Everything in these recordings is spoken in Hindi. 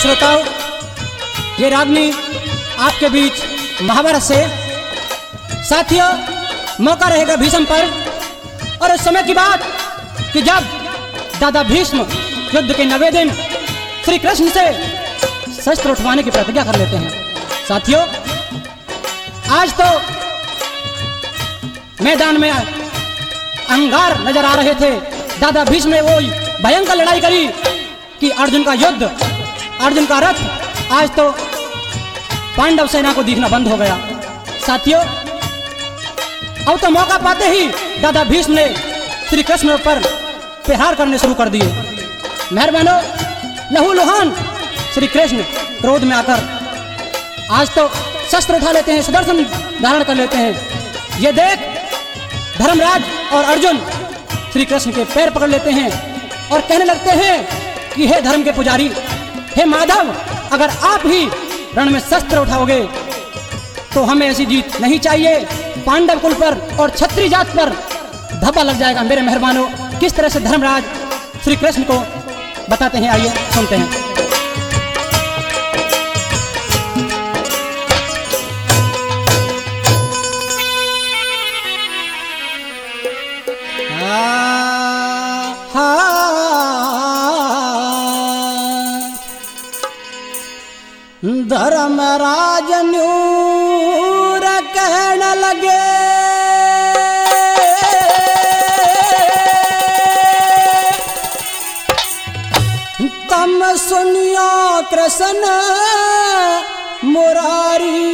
श्रोताओं, ये रागनी आपके बीच महाभारत से। साथियों, मौका रहेगा भीष्म पर, और उस समय की बात कि जब दादा भीष्म युद्ध के 90 दिन श्री कृष्ण से शस्त्र उठवाने की प्रतिज्ञा कर लेते हैं। साथियों, आज तो मैदान में अंगार नजर आ रहे थे। दादा भीष्म ने वो भयंकर लड़ाई करी कि अर्जुन का युद्ध, अर्जुन का रथ आज तो पांडव सेना को दिखना बंद हो गया। साथियों, अब तो मौका पाते ही दादा भीष्म ने श्री कृष्ण पर प्रहार करने शुरू कर दिए। मेहरबानों, लहूलुहान श्री कृष्ण क्रोध में आकर आज तो शस्त्र उठा लेते हैं, सुदर्शन धारण कर लेते हैं। ये देख धर्मराज और अर्जुन श्री कृष्ण के पैर पकड़ लेते हैं और कहने लगते हैं कि हे धर्म के पुजारी, हे माधव, अगर आप ही रण में शस्त्र उठाओगे तो हमें ऐसी जीत नहीं चाहिए। पांडव कुल पर और क्षत्रिय जात पर धब्बा लग जाएगा। मेरे मेहरबानों, किस तरह से धर्मराज श्री कृष्ण को बताते हैं, आइए सुनते हैं। धर्मराज न्यूर कहने लगे, तम सुनियो कृष्ण मुरारी,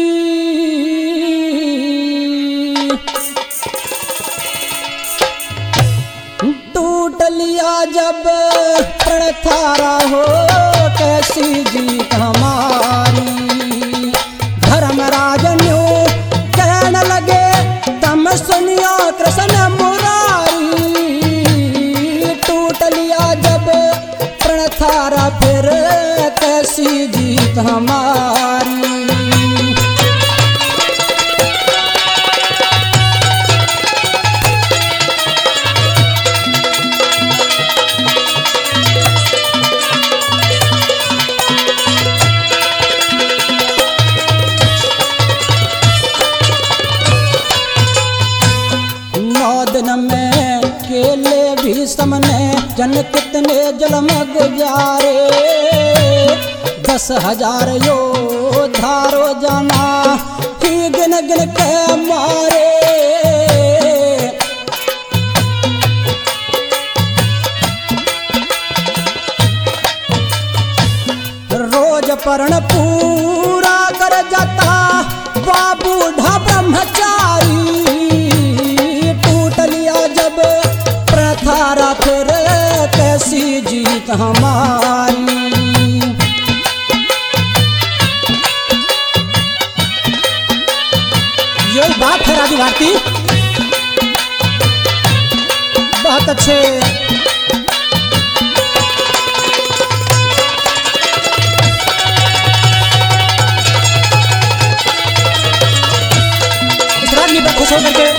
टूट लिया जब प्रण थारा हो कैसी जीत हमारी। धर्मराज न्यू कहने लगे, तम सुनियो कृष्ण मुरारी, टूट लिया जब प्रण थारा फिर कैसी जीत हमारी। भीष्म जन कितने जन्म गुजारे, 10,000 योधारो जाना ही गिन गिन के मारे। रोज पर्ण पूरा कर जाता बाबूढ़ा ब्रह्मचारी, टूट लिया जब थारा फिर कैसी जीत हमारी। ये बात है राजू भारती, बहुत अच्छे। इस राजनी पर खुश होकर के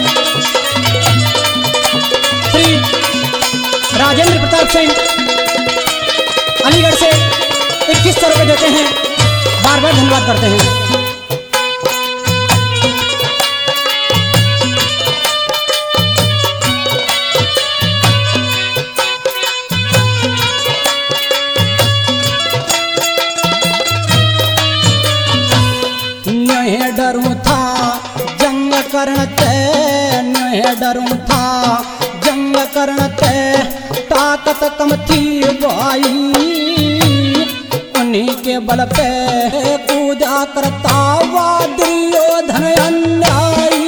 श्री राजेंद्र प्रताप सिंह अलीगढ़ से 2100 रुपये देते हैं, बार बार धन्यवाद करते हैं। नहीं डरूं था जंग करते, नहीं डरूं था जंग करते, ताकत कम थी भाई, उन्हीं के बल पे पूजा करता हुआ दुर्योधन अन्यायी।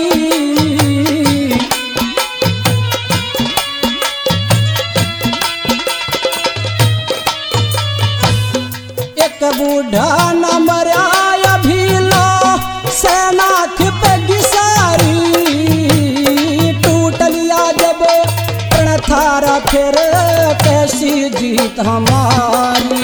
एक बूढ़ा न मरा अभी लो सेना थिपगी सारी, टूट लिया जब प्रण थारा फिर कैसी जीत हमारी।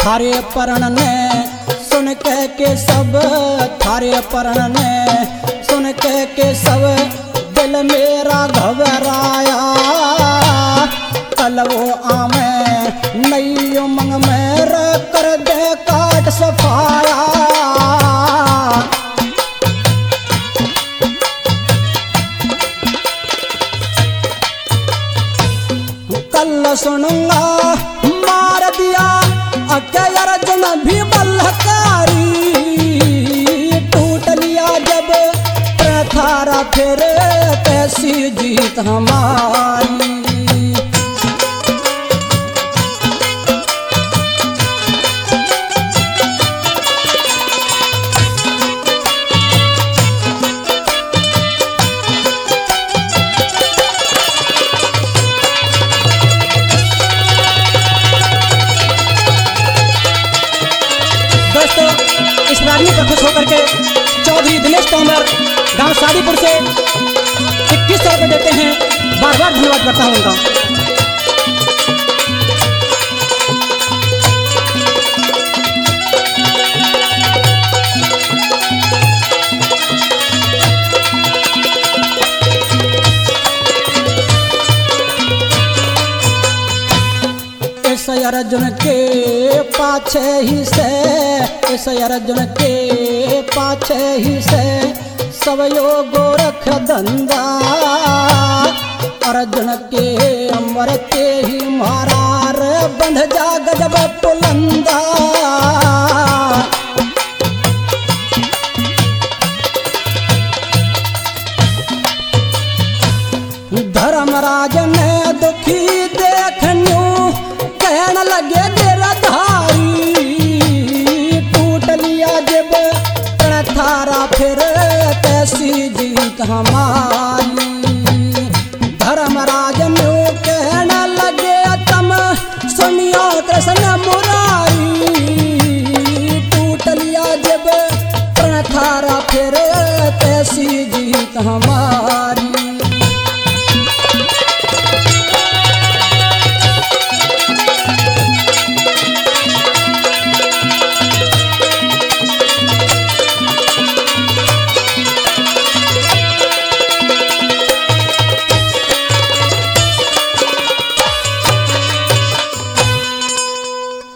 थारे परण ने सुन के सब, थारे परण ने सुन के सब दिल मेरा घबराया। कल वो आमे नई उमंग में कर दे काट सफाया। कल सुनूंगा मार दिया अक्के अर्जुन भी बलकारी। टूट लिया जब थारा फिर कैसी जीत हमारी। दोस्तों, इस रागनी पर खुश होकर के चौधरी दिनेश तोमर गांव शादीपुर से 21 रुपये देते हैं। बार बार धन्यवाद करता हूँ उनका। इस अर्जुन के पाछे ही से, इस अर्जुन के पाछे ही से सब यो गोरख धंधा। अर्जुन के अमर के ही मारार बंध जा गजब पुलंदा। धर्मराज ने दुखी देखन्यू कहन लगे गिरधारी। टूट लिया जब प्रण थारा फिर कैसी जीत हमारी। धर्मराज ने कहन लगे तम सुनियो कृष्ण मुरारी। टूट लिया जब प्रण थारा फिर कैसी जीत हमारी।